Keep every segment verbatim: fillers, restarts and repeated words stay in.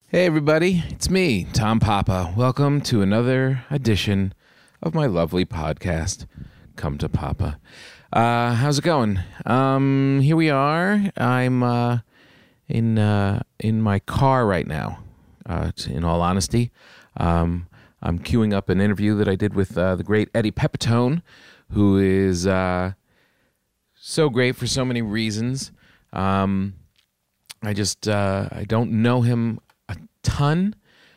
Hey everybody, it's me, Tom Papa. Welcome to another edition of my lovely podcast, Come to Papa. Uh, how's it going? Um, here we are. I'm uh, in uh, in my car right now. Uh, in all honesty, um, I'm queuing up an interview that I did with uh, the great Eddie Pepitone, who is uh, so great for so many reasons. Um, I just uh, I don't know him a ton,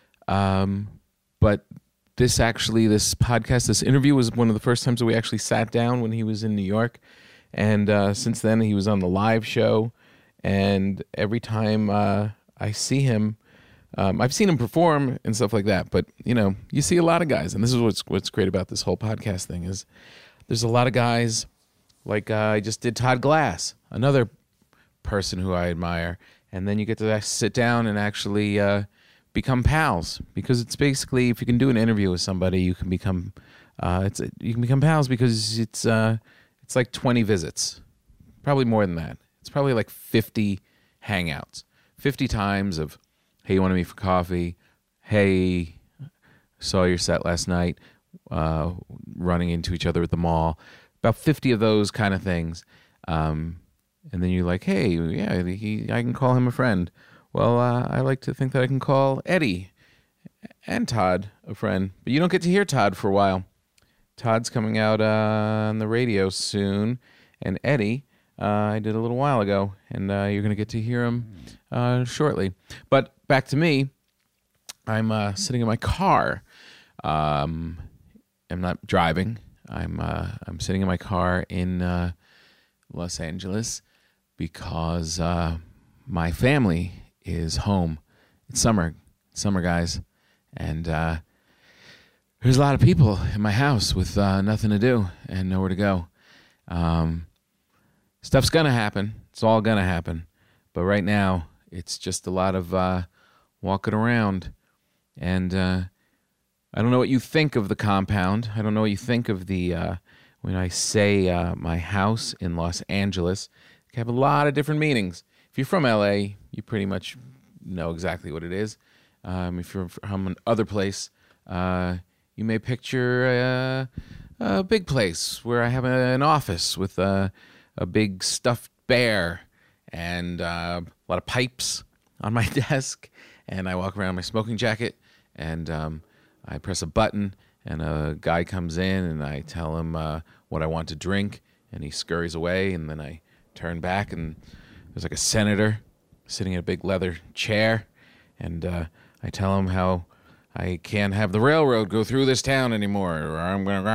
um, but this actually, this podcast, this interview was one of the first times that we actually sat down when he was in New York, and uh, since then he was on the live show, and every time uh, I see him, um, I've seen him perform and stuff like that, but you know, you see a lot of guys, and this is what's what's great about this whole podcast thing is there's a lot of guys, like uh, I just did Todd Glass, another person who I admire, and then you get to sit down and actually uh, become pals, because it's basically, if you can do an interview with somebody, you can become uh, it's you can become pals because it's uh, it's like twenty visits, probably more than that. It's probably like fifty hangouts, fifty times of, hey, you want to meet for coffee? Hey, saw your set last night. Uh, running into each other at the mall, about fifty of those kind of things. Um, And then you're like, hey, yeah, he, I can call him a friend. Well, uh, I like to think that I can call Eddie and Todd a friend. But you don't get to hear Todd for a while. Todd's coming out uh, on the radio soon. And Eddie, uh, I did a little while ago. And uh, you're going to get to hear him uh, shortly. But back to me. I'm uh, sitting in my car. Um, I'm not driving. I'm uh, I'm sitting in my car in uh, Los Angeles, because uh, my family is home. It's summer, summer guys, and uh, there's a lot of people in my house with uh, nothing to do and nowhere to go. Um, stuff's gonna happen. It's all gonna happen, but right now it's just a lot of uh, walking around, and uh, I don't know what you think of the compound. I don't know what you think of the uh, when I say uh, my house in Los Angeles. It can have a lot of different meanings. If you're from L A, you pretty much know exactly what it is. Um, if you're from another place, uh, you may picture a, a big place where I have a, an office with a, a big stuffed bear and uh, a lot of pipes on my desk, and I walk around in my smoking jacket, and um, I press a button, and a guy comes in, and I tell him uh, what I want to drink, and he scurries away, and then I turn back, and there's like a senator sitting in a big leather chair, and uh, I tell him how I can't have the railroad go through this town anymore, or I'm gonna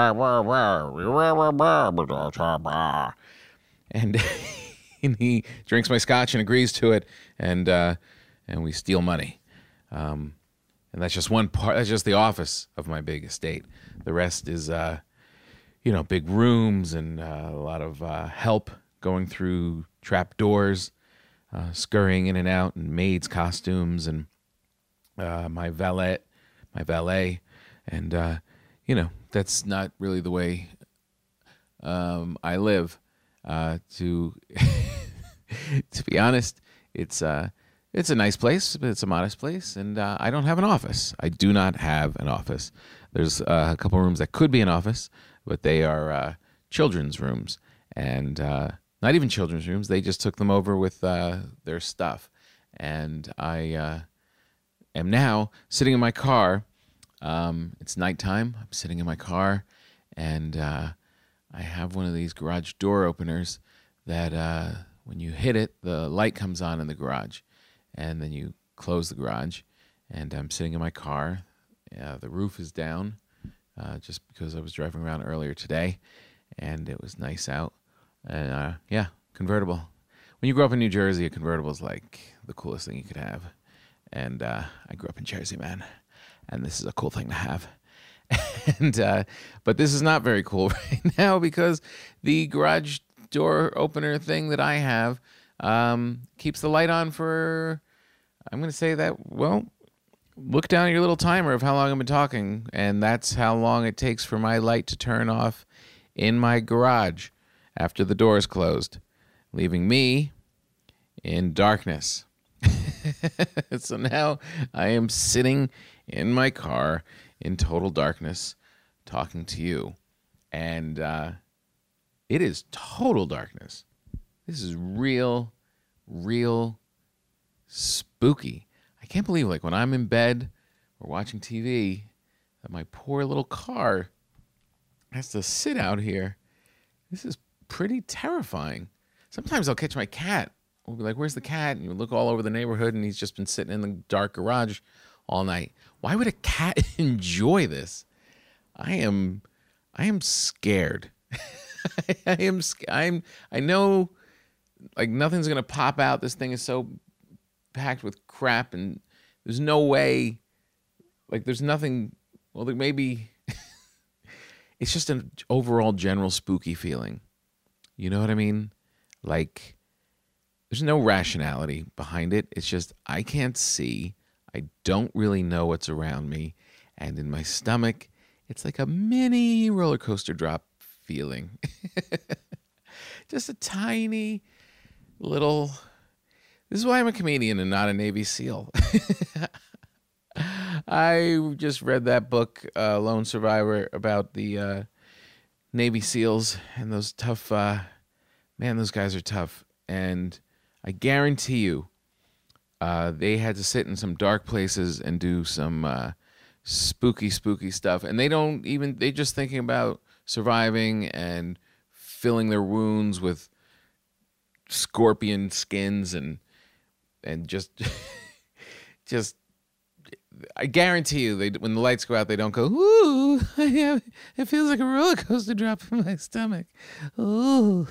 and and he drinks my scotch and agrees to it, and uh, and we steal money. Um, and that's just one part. That's just the office of my big estate. The rest is, uh, you know, big rooms and uh, a lot of uh, help going through trap doors, uh, scurrying in and out, and maids' costumes, and uh, my valet, my valet, and uh, you know, that's not really the way um, I live. Uh, to to be honest, it's uh, it's a nice place, but it's a modest place, and uh, I don't have an office. I do not have an office. There's uh, a couple rooms that could be an office, but they are uh, children's rooms, and uh, not even children's rooms. They just took them over with uh, their stuff, and I uh, am now sitting in my car. Um, it's nighttime. I'm sitting in my car, and uh, I have one of these garage door openers that uh, when you hit it, the light comes on in the garage, and then you close the garage, and I'm sitting in my car. Uh, the roof is down uh, just because I was driving around earlier today, and it was nice out. And uh, yeah, convertible. When you grow up in New Jersey, a convertible is like the coolest thing you could have. And uh, I grew up in Jersey, man, and this is a cool thing to have. and uh, But this is not very cool right now, because the garage door opener thing that I have um, keeps the light on for, I'm going to say that, well, look down at your little timer of how long I've been talking, and that's how long it takes for my light to turn off in my garage after the door is closed, leaving me in darkness. So now I am sitting in my car in total darkness talking to you. And uh, it is total darkness. This is real, real spooky. I can't believe, like, when I'm in bed or watching T V, that my poor little car has to sit out here. This is pretty terrifying. Sometimes I'll catch my cat. We'll be like, where's the cat? And you look all over the neighborhood, and he's just been sitting in the dark garage all night. Why would a cat enjoy this? I am, I am scared. I am, I'm, I know, like, nothing's going to pop out. This thing is so packed with crap, and there's no way, like, there's nothing, well, like, maybe, it's just an overall general spooky feeling. You know what I mean? Like, there's no rationality behind it. It's just, I can't see. I don't really know what's around me. And in my stomach, it's like a mini roller coaster drop feeling. Just a tiny little, this is why I'm a comedian and not a Navy SEAL. I just read that book, uh, Lone Survivor, about the uh, Navy SEALs and those tough, uh, man, those guys are tough. And I guarantee you, uh, they had to sit in some dark places and do some uh, spooky, spooky stuff. And they don't even, they just thinking about surviving and filling their wounds with scorpion skins and, and just, just, I guarantee you, they when the lights go out, they don't go, ooh, I have, it feels like a roller coaster drop in my stomach. Ooh.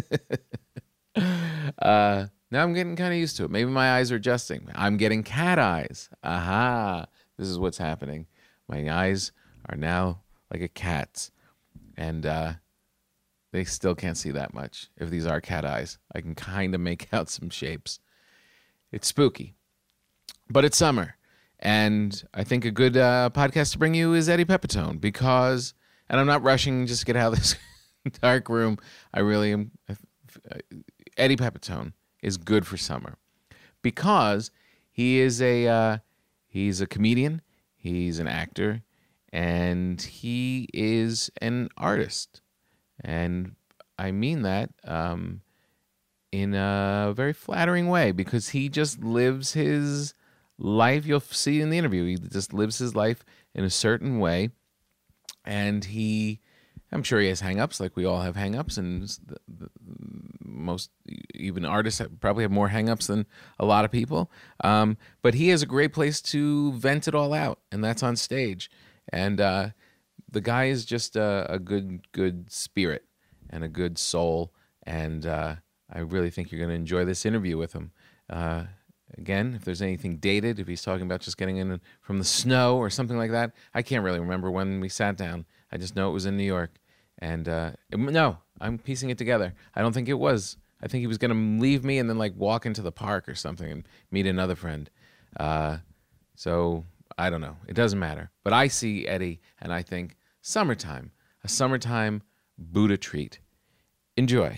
uh, now I'm getting kind of used to it. Maybe my eyes are adjusting. I'm getting cat eyes. Aha. This is what's happening. My eyes are now like a cat's. And uh, they still can't see that much. If these are cat eyes, I can kind of make out some shapes. It's spooky. But it's summer. And I think a good uh, podcast to bring you is Eddie Pepitone because, and I'm not rushing just to get out of this dark room. I really am. Eddie Pepitone is good for summer because he is a uh, he's a comedian, he's an actor, and he is an artist. And I mean that um, in a very flattering way because he just lives his life. You'll see in the interview, he just lives his life in a certain way, and he, I'm sure he has hang-ups like we all have hang-ups, and the, the, most even artists have, probably have more hang-ups than a lot of people, um, but he has a great place to vent it all out, and that's on stage. And uh, the guy is just a, a good good spirit and a good soul, and uh, I really think you're going to enjoy this interview with him. Uh, Again, if there's anything dated, if he's talking about just getting in from the snow or something like that, I can't really remember when we sat down. I just know it was in New York. And uh, it, no, I'm piecing it together. I don't think it was. I think he was going to leave me and then like walk into the park or something and meet another friend. Uh, so I don't know. It doesn't matter. But I see Eddie and I think summertime, a summertime Buddha treat. Enjoy.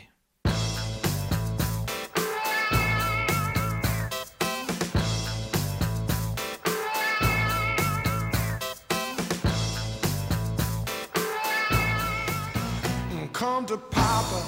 Come to Papa.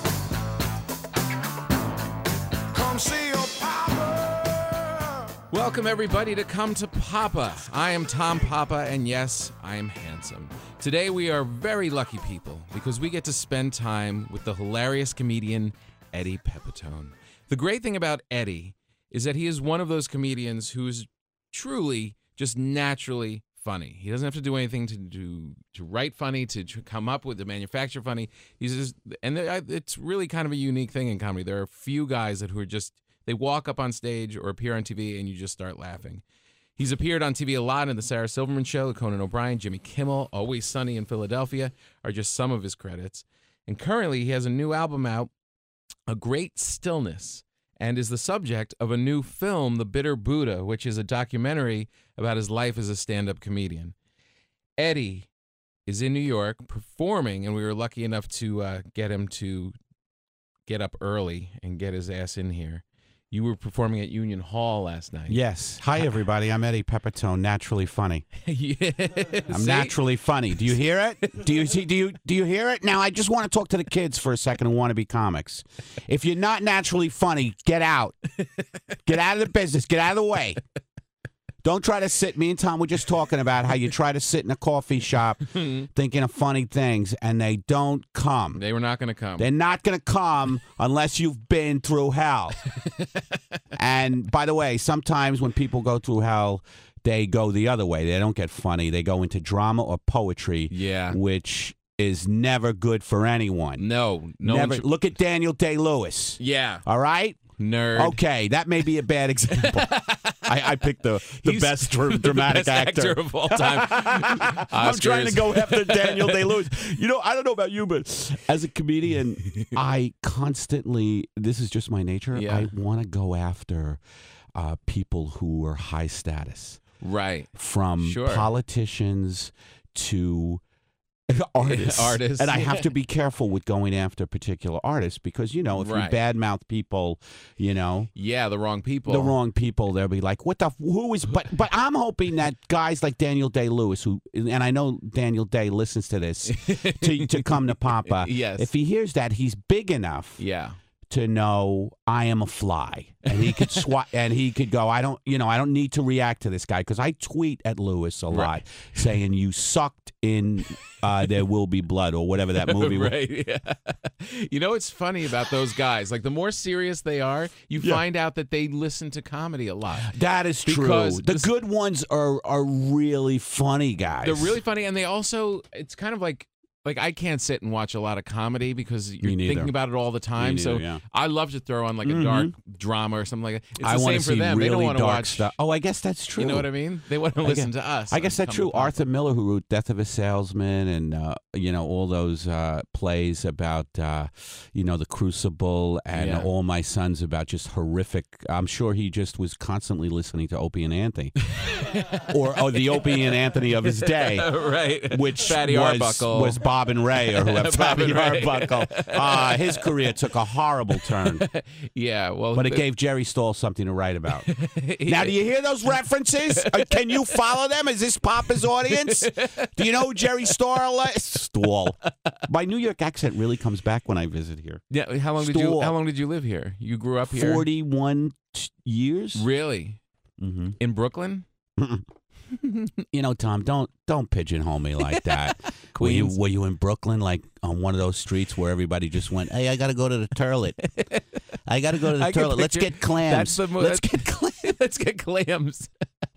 Come see your Papa. Welcome, everybody, to Come to Papa. I am Tom Papa, and yes, I am handsome. Today, we are very lucky people because we get to spend time with the hilarious comedian Eddie Pepitone. The great thing about Eddie is that he is one of those comedians who is truly just naturally funny. He doesn't have to do anything to do to write funny, to, to come up with, to manufacture funny. He's just, and it's really kind of a unique thing in comedy. There are a few guys that who are just, they walk up on stage or appear on T V and you just start laughing. He's appeared on T V a lot in The Sarah Silverman Show, Conan O'Brien, Jimmy Kimmel, Always Sunny in Philadelphia are just some of his credits. And currently he has a new album out, A Great Stillness, and is the subject of a new film, The Bitter Buddha, which is a documentary about his life as a stand-up comedian. Eddie is in New York performing, and we were lucky enough to uh, get him to get up early and get his ass in here. You were performing at Union Hall last night. Yes. Hi, everybody. I'm Eddie Pepitone, naturally funny. Yes. I'm See? naturally funny. Do you hear it? Do you see? Do you do you hear it? Now, I just want to talk to the kids for a second who want to be comics. If you're not naturally funny, get out. Get out of the business. Get out of the way. Don't try to sit. Me and Tom were just talking about how you try to sit in a coffee shop thinking of funny things, and they don't come. They were not going to come. They're not going to come unless you've been through hell. And by the way, sometimes when people go through hell, they go the other way. They don't get funny. They go into drama or poetry, Yeah. which is never good for anyone. No. No. never. one should- Look at Daniel Day-Lewis. Yeah. All right? Nerd. Okay, that may be a bad example. I, I picked the, the He's best dr- dramatic best actor. actor of all time. I'm trying to Oscars. go after Daniel Day-Lewis. You know, I don't know about you, but as a comedian, I constantly, this is just my nature, Yeah. I want to go after uh, people who are high status, Right. from Sure. politicians to artists. Artists. And I have to be careful with going after particular artists because, you know, if Right. you badmouth people, you know, Yeah, the wrong people. the wrong people, they'll be like, "What the? F- who is?" But but I'm hoping that guys like Daniel Day-Lewis, who and I know Daniel Day listens to this, to to come to Papa. Yes. If he hears that, he's big enough Yeah. to know I am a fly, and he could swat, and he could go. I don't, you know, I don't need to react to this guy because I tweet at Lewis a lot, Right. saying you sucked in uh, There Will Be Blood or whatever that movie was. Right. Yeah. You know what's funny about those guys? Like the more serious they are, you Yeah. find out that they listen to comedy a lot. That is true. Because The this- good ones are are really funny guys. They're really funny, and they also it's kind of like like I can't sit and watch a lot of comedy because you're neither. thinking about it all the time. Me so neither, yeah. I love to throw on like a Mhm. dark drama or something like that. It's I the want same to for see them. really they don't want to dark watch stuff. Oh, I guess that's true. You know what I mean? They want to I listen guess- to us. I guess on that's Come true. to Papa. Arthur Miller, who wrote Death of a Salesman and, uh, you know, all those uh, plays about, uh, you know, The Crucible and Yeah. All My Sons about just horrific. I'm sure he just was constantly listening to Opie and Anthony. or or the Opie and Anthony of his day. right. Which Fatty was, Arbuckle. was Bob and Ray, or whoever. Bob Fatty and Ray. Arbuckle. Uh, his career took a horrible turn, Yeah. Well, but it the- gave Jerry Stahl something to write about. Now, do you hear those references? Uh, Can you follow them? Is this Papa's audience? Do you know who Jerry Stahl is? Stahl. My New York accent really comes back when I visit here. Yeah. How long did you Stool. How long did you live here? You grew up here. Forty-one t- years. Really? Mm-hmm. In Brooklyn? You know, Tom, don't don't pigeonhole me like that. Were you Queens? were you in Brooklyn, like on one of those streets where everybody just went, "Hey, I got to go to the toilet. I got to go to the I can toilet. Let's picture- get clams. That's the mo- Let's that's- get clams. Let's get clams.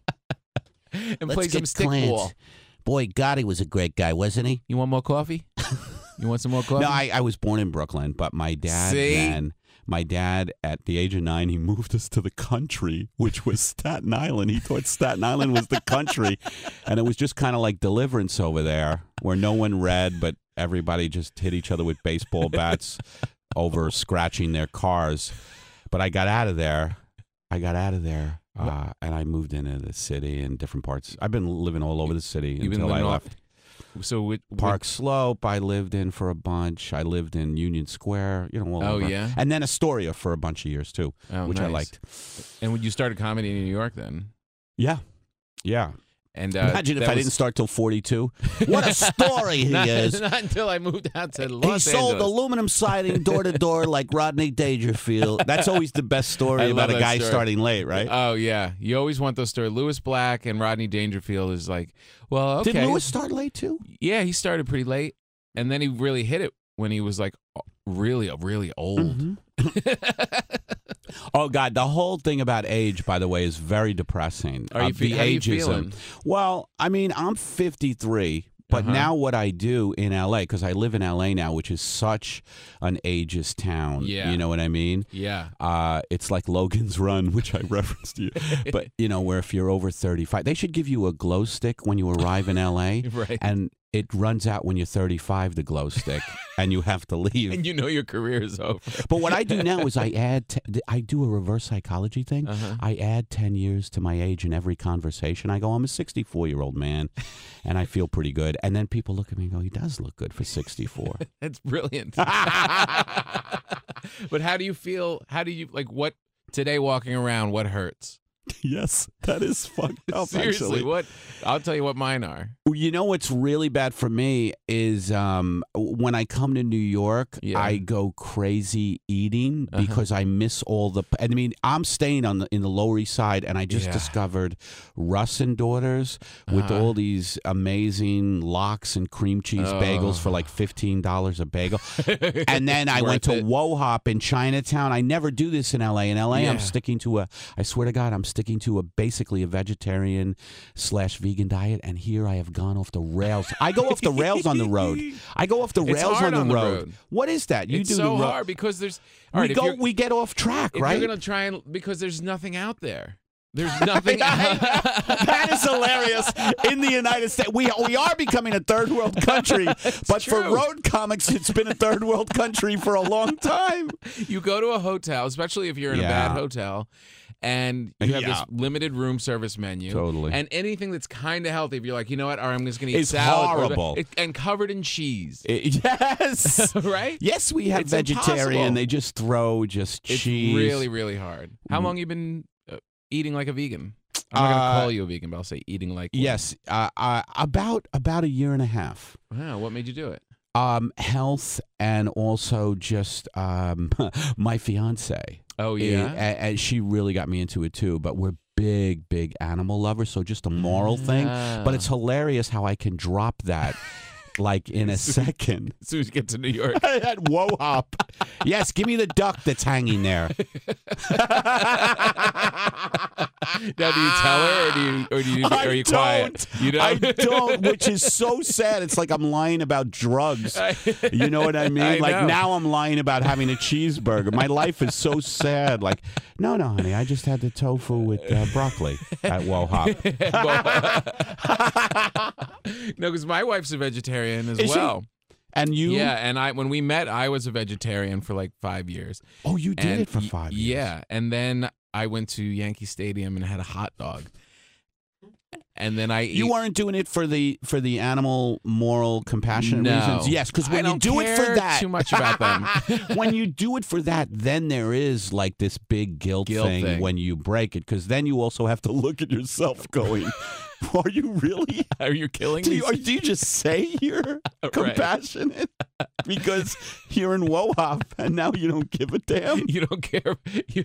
and Let's play some get stick clams." ball. Boy, Gotti was a great guy, wasn't he? You want more coffee? You want some more coffee? No, I, I was born in Brooklyn, but my dad, See? man, my dad, at the age of nine, he moved us to the country, which was Staten Island. He thought Staten Island was the country, and it was just kind of like Deliverance over there, where no one read, but everybody just hit each other with baseball bats over scratching their cars. But I got out of there. I got out of there, uh, and I moved into the city in different parts. I've been living all over the city You've been until I living left. off. So with, with- Park Slope, I lived in for a bunch. I lived in Union Square, you know, all Oh, over. yeah? And then Astoria for a bunch of years, too, Oh, which I nice. liked. And when you started comedy in New York, then, Yeah. Yeah. and uh, Imagine if that I was- didn't start till forty-two. What a story he not, is. Not until I moved out to He Los sold Angeles. aluminum siding door to door like Rodney Dangerfield. That's always the best I story love about a that guy story. starting late, right? Oh yeah, you always want those stories. Lewis Black and Rodney Dangerfield is like, well, okay, Did Lewis start late, too? yeah, he started pretty late, and then he really hit it when he was like really, really old. Mhm. Oh, God, the whole thing about age, by the way, is very depressing. Are you Uh, fe- the how are you ageism. feeling? Well, I mean, I'm fifty-three, but Uh-huh. now what I do in L A, because I live in L A now, which is such an ageist town. Yeah. You know what I mean? Yeah, Uh, it's like Logan's Run, which I referenced to you. But, you know, where if you're over thirty-five, they should give you a glow stick when you arrive in L A. right. And it runs out when you're thirty-five, the glow stick, and you have to leave. And you know your career is over. But what I do now is I add, t- I do a reverse psychology thing. Uh-huh. I add ten years to my age in every conversation. I go, I'm a sixty-four-year-old man, and I feel pretty good. And then people look at me and go, he does look good for sixty-four. That's brilliant. But how do you feel? How do you like? What Today, walking around, what hurts? Yes, that is fucked up. Seriously, actually. what? I'll tell you what mine are. You know what's really bad for me is um, when I come to New York, Yeah. I go crazy eating Uh-huh. I because I miss all the. I mean, I'm staying on the in the Lower East Side, and I just Yeah. discovered Russ and Daughters with Uh-huh. all these amazing lox and cream cheese Oh. bagels for like fifteen dollars a bagel. And then I went Worth to it. Wohop in Chinatown. I never do this in L A. In L A, Yeah. I'm sticking to a. I swear to God, I'm sticking to a basically a vegetarian slash vegan diet, and here I have gone off the rails. I go off the rails on the road. I go off the It's rails hard on the, on the road. road. What is that? You It's do so the road. hard because there's. All We right, if go. you're- We get off track, If right? you're gonna try and because there's nothing out there. There's nothing. That is hilarious. In the United States, we we are becoming a third world country, but for true. road comics, it's been a third world country for a long time. You go to a hotel, especially if you're in a Yeah. bad hotel, and you have Yeah. this limited room service menu. Totally. And anything that's kind of healthy, if you're like, you know what, all right, I'm just going to eat It's salad. or- horrible. it- and covered in cheese. It- yes. Right? Yes, we have It's vegetarian. impossible. They just throw just It's cheese. really, really hard. How long you been uh, eating like a vegan? I'm not going to Uh, call you a vegan, but I'll say eating like one. Yes, uh, uh, about about a year and a half. Wow, what made you do it? Um, health and also just um, my fiance. Oh, Eh, yeah? a- and she really got me into it too. But we're big, big animal lovers, so just a moral thing. But it's hilarious how I can drop that. Like in a second. As soon as you get to New York. At Wohop. Yes, give me the duck that's hanging there. Now, do you tell her, or do you, or do you, I are you don't. quiet? You don't. I don't, which is so sad. It's like I'm lying about drugs. You know what I mean? I like know. now I'm lying about having a cheeseburger. My life is so sad. Like, no, no, honey, I just had the tofu with uh, broccoli at Wohop. No, because my wife's a vegetarian as Is she? well. And you? Yeah, and I when we met, I was a vegetarian for like five years. Oh, you did And it for y- five years. Yeah, and then I went to Yankee Stadium and had a hot dog. And then I You eat, weren't doing it for the for the animal, moral, compassionate No. reasons. Yes, because I when you don't do it for care that, too much about them. when you do it for that, then there is like this big guilt, Guilt thing, thing. when you break it, because then you also have to look at yourself, going, "Are you really? Are you killing Do me? you, or do you just say you're Right. compassionate because you're in Wohop and now you don't give a damn? You don't care. You,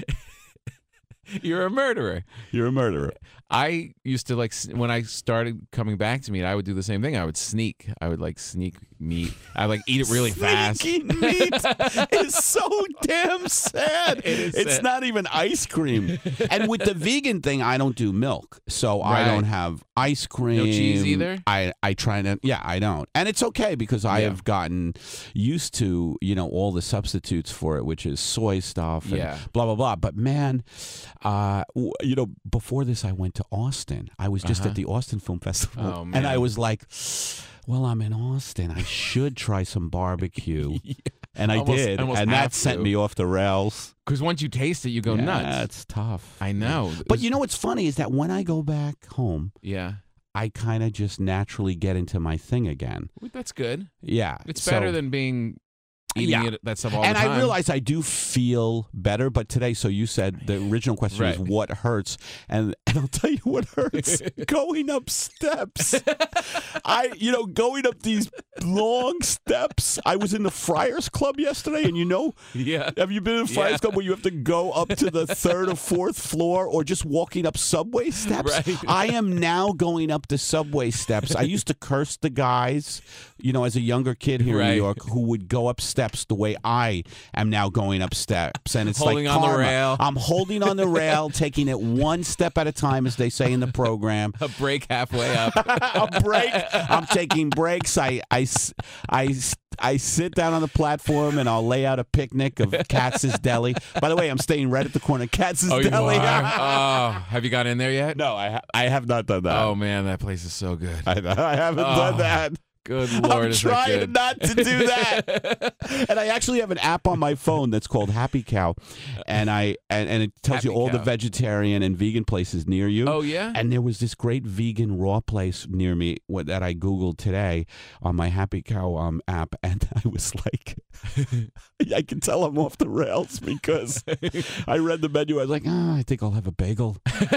you're a murderer. You're a murderer." I used to like s- when I started coming back to meat, I would do the same thing. I would sneak. I would like sneak meat. I would like eat it really fast. Sneaky meat is so damn sad. It is It's sad. not even ice cream. And with the vegan thing, I don't do milk, so I Right. don't have ice cream. cheese either? I I try to. Yeah, I don't, and it's okay because I Yeah. have gotten used to you know all the substitutes for it, which is soy stuff. And Yeah. Blah blah blah. But man, uh, w- you know, before this, I went to Austin. I was just Uh-huh. at the Austin Film Festival, Oh, and I man. was like, well, I'm in Austin. I should try some barbecue. And I Almost- did. almost And have that sent to. me off the rails. Because once you taste it, you go yeah, nuts. it's tough. I know. But you know what's funny is that when I go back home, Yeah. I kind of just naturally get into my thing again. Well, that's good. Yeah. It's so- better than being eating Yeah. it, that stuff all And the time. I realize I do feel better, but today, so you said the original question Right. was what hurts, and, and I'll tell you what hurts: going up steps. I, you know, going up these long steps. I was in the Friars Club yesterday, and you know, Yeah. have you been in the Friars Yeah. Club where you have to go up to the third or fourth floor, or just walking up subway steps? Right. I am now going up the subway steps. I used to curse the guys, you know, as a younger kid here in Right. New York, who would go up steps the way I am now going up steps, and it's Holding like on the karma. rail. I'm holding on the rail, taking it one step at a time, as they say in the program. A break halfway up. A break. I'm taking breaks. I, I, s- I, s- I sit down on the platform and I'll lay out a picnic of Katz's Deli. By the way, I'm staying right at the corner of Katz's Oh, you Deli. are? Oh, have you got in there yet? No, I ha- I have not done that. Oh man, that place is so good. I, I haven't Oh. done that. Good Lord, I'm is that trying good? not to do that. And I actually have an app on my phone that's called Happy Cow, and I and, and it tells Happy you all the Cow. vegetarian and vegan places near you. Oh, yeah? And there was this great vegan raw place near me what, that I Googled today on my Happy Cow um, app, and I was like, I can tell I'm off the rails because I read the menu. I was like, oh, I think I'll have a bagel.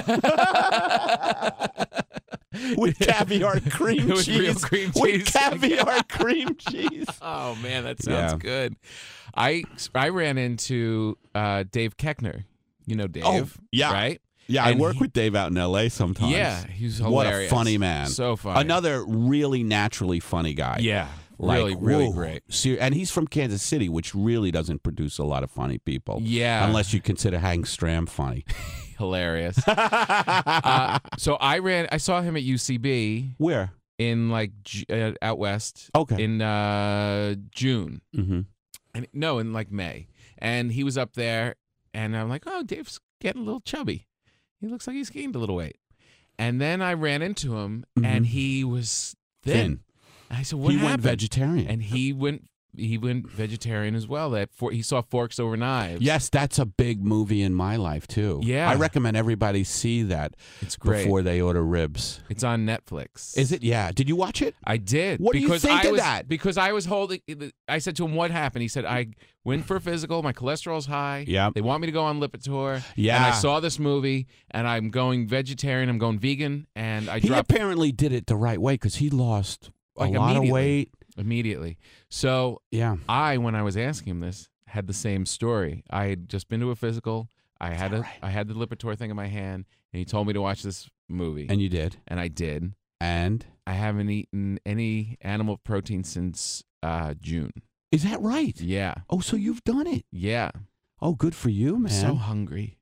With caviar cream With cheese. real cream With cheese. caviar cream cheese. Oh, man, that sounds Yeah. good. I, I ran into uh, Dave Keckner. You know Dave, Oh, yeah. right? Yeah, I And work he- with Dave out in L A sometimes. Yeah, he's What hilarious. a funny man. So funny. Another really naturally funny guy. Yeah, Like, really, really whoa. great. Ser- and he's from Kansas City, which really doesn't produce a lot of funny people. Yeah. Unless you consider Hank Stram funny. Hilarious. uh, so I ran. I saw him at U C B Where? in like Ju- uh, out west. Okay. In uh, June. Mm-hmm. And no, in like May. And he was up there, and I'm like, oh, Dave's getting a little chubby. He looks like he's gained a little weight. And then I ran into him, and Mhm. he was thin. Thin. And I said, what He happened? went vegetarian. And he went. He went vegetarian as well. That for, he saw Forks Over Knives. Yes, that's a big movie in my life, too. Yeah. I recommend everybody see that It's great. before they order ribs. It's on Netflix. Is it? Yeah. Did you watch it? I did. What do you because think I of was, that? Because I was holding. I said to him, "What happened?" He said, "I went for a physical. My cholesterol's high. Yep. They want me to go on Lipitor. Yeah. And I saw this movie, and I'm going vegetarian. I'm going vegan, and I He dropped apparently did it the right way because he lost a Like, lot of immediately. weight. immediately. So Yeah. I, when I was asking him this, had the same story. I had just been to a physical. I had that a, right? I had the Lipitor thing in my hand, and he told me to watch this movie, And you did. and I did. And I haven't eaten any animal protein since uh, June. is that right? Yeah, Oh, so you've done it. yeah. Oh, good for you, I'm man. so hungry.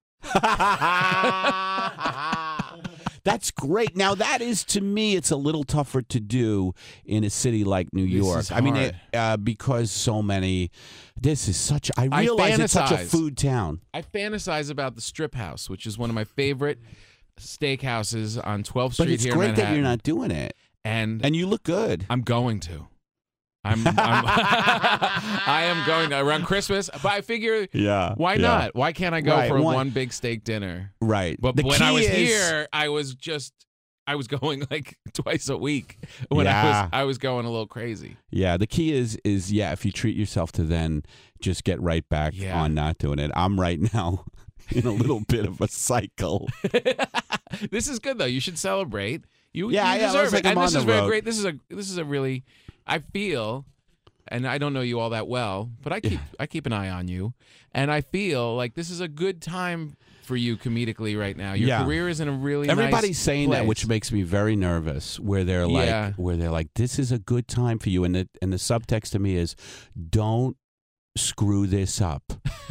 That's great. Now, that is, to me, it's a little tougher to do in a city like New This York. is I mean, hard. it, uh, because so many, this is such, I I realize it's such a fantasize. food town. I fantasize about the Strip House, which is one of my favorite steakhouses on twelfth But Street it's here great in that Manhattan. you're not doing it. And And you look good. I'm going to. I'm, I'm I am going to around Christmas, but I figure Yeah. why yeah. not? Why can't I go Right, for one- one big steak dinner? Right. But The when I key was is- here, I was just I was going like twice a week. When I Yeah. was I was going a little crazy. Yeah, the key is is yeah, if you treat yourself to then just get right back Yeah. on not doing it. I'm right now in a little bit of a cycle. This is good though. You should celebrate. You, Yeah, you yeah, deserve looks like it. I'm and this on is the very road. great. This is a this is a really I feel, and I don't know you all that well, but I keep I keep an eye on you, and I feel like this is a good time for you comedically right now. Your Yeah. career is in a really Everybody's nice saying that, place. which makes me very nervous. Where they're like, Yeah. where they're like, this is a good time for you, and the and the subtext to me is, don't screw this up,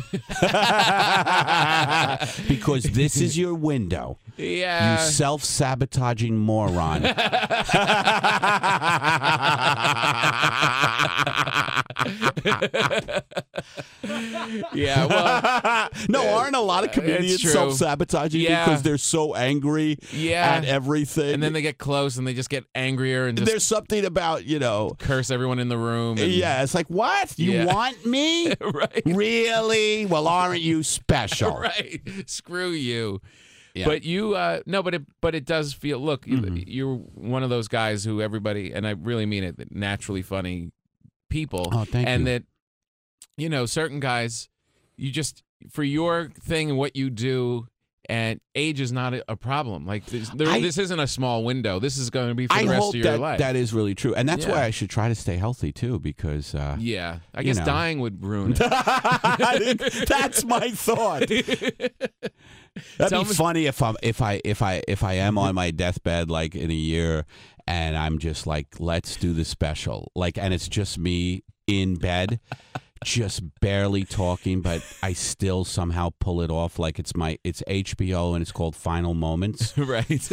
because this is your window. yeah. You self-sabotaging moron. yeah. Well, no, aren't a lot of comedians true. self-sabotaging Yeah. because they're so angry yeah. at everything? And then they get close and they just get angrier and just there's something about, you know, curse everyone in the room. And, yeah, it's like, what? You Yeah. want me? right. Really? Well, aren't you special? Right. Screw you. Yeah. But you, uh, no, but it, but it does feel. Look, you- Mhm. you're one of those guys who everybody, and I really mean it, that naturally funny people, Oh, thank and you. that you know certain guys, you just for your thing and what you do, and age is not a, a problem. Like this, there, I- this isn't a small window. This is going to be for I the rest hope of your that life. that is really true. And that's Yeah. why I should try to stay healthy, too, because... Uh, yeah, I you guess know. dying would ruin it. That's my thought. That'd Tell be me- funny if I'm if I if I if I am on my deathbed like in a year and I'm just like, let's do the special. Like, and it's just me in bed, just barely talking, but I still somehow pull it off like it's my it's H B O and it's called Final Moments. Right.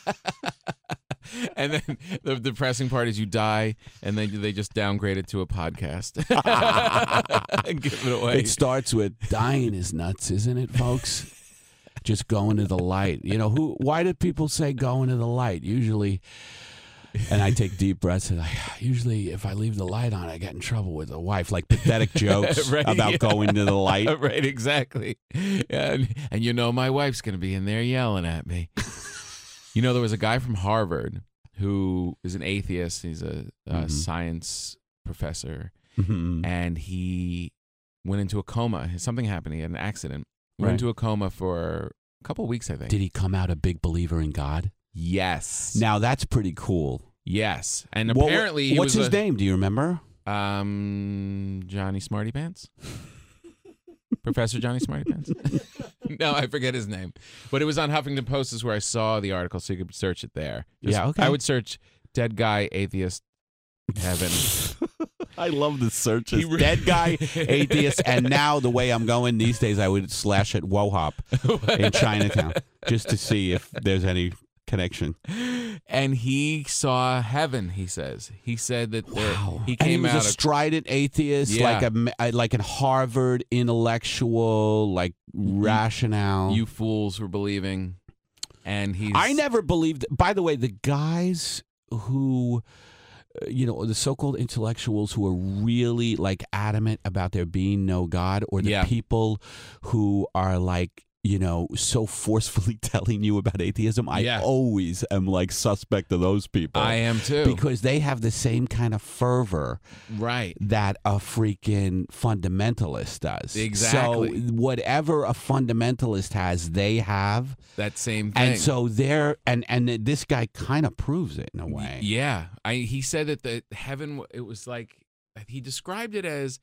And then the depressing part is you die, and then they just downgrade it to a podcast and give it away. It starts with dying is nuts, isn't it, folks? Just going to the light. You know, who? Why do people say going to the light? Usually, And I take deep breaths and I usually if I leave the light on, I get in trouble with the wife, like pathetic jokes Right, about yeah. going to the light. Right, exactly. And, and you know my wife's going to be in there yelling at me. You know, there was a guy from Harvard who is an atheist. He's a, a Mhm. science professor. Mhm. And he went into a coma. Something happened. He had an accident. Went Right. into a coma for a couple weeks, I think. Did he come out a big believer in God? Yes. Now that's pretty cool. Yes. And What- apparently he what's was his a- name? Do you remember? Um, Johnny Smarty Pants? Professor Johnny Smarty Pants? No, I forget his name. But it was on Huffington Post is where I saw the article, so you could search it there. Just- Yeah, okay. I would search dead guy, atheist, heaven. I love the searches. He re- Dead guy, atheist, and now the way I'm going these days, I would slash at Wohop in Chinatown just to see if there's any connection. And he saw heaven, he says. He said that there, he and he came was out a of strident atheist, Yeah. like a me- uh, like a Harvard intellectual, like rationale. you fools were believing. And he's I never believed. By the way, the guys who, uh, you know, the so-called intellectuals who are really like adamant about there being no God, or the Yeah. people who are like, you know, so forcefully telling you about atheism, I Yeah. always am like suspect of those people. I am too. Because they have the same kind of fervor right. that a freaking fundamentalist does. Exactly. So whatever a fundamentalist has, they have. That same thing. And so they're and and this guy kind of proves it in a way. Yeah, I he said that the heaven w- it was like he described it as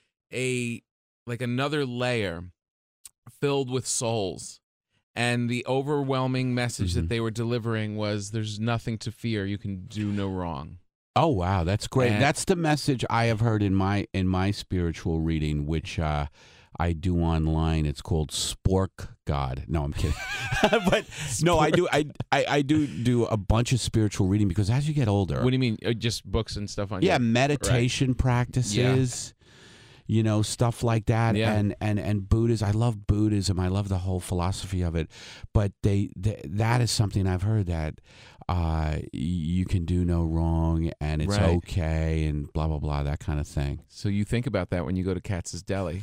a like another layer filled with souls, and the overwhelming message Mhm. that they were delivering was there's nothing to fear, you can do no wrong. Oh wow, that's great. And- That's the message I have heard in my in my spiritual reading, which uh, I do online. It's called Spork God. No, I'm kidding. But no, I do. I, I I do do a bunch of spiritual reading because as you get older, What do you mean? Uh, Just books and stuff on yeah, your- meditation practices, you know, stuff like that, Yeah. and and and Buddhism. I love Buddhism. I love the whole philosophy of it. But they, they that is something I've heard that uh, you can do no wrong, and it's Right. okay, and blah blah blah, that kind of thing. So you think about that when you go to Katz's Deli.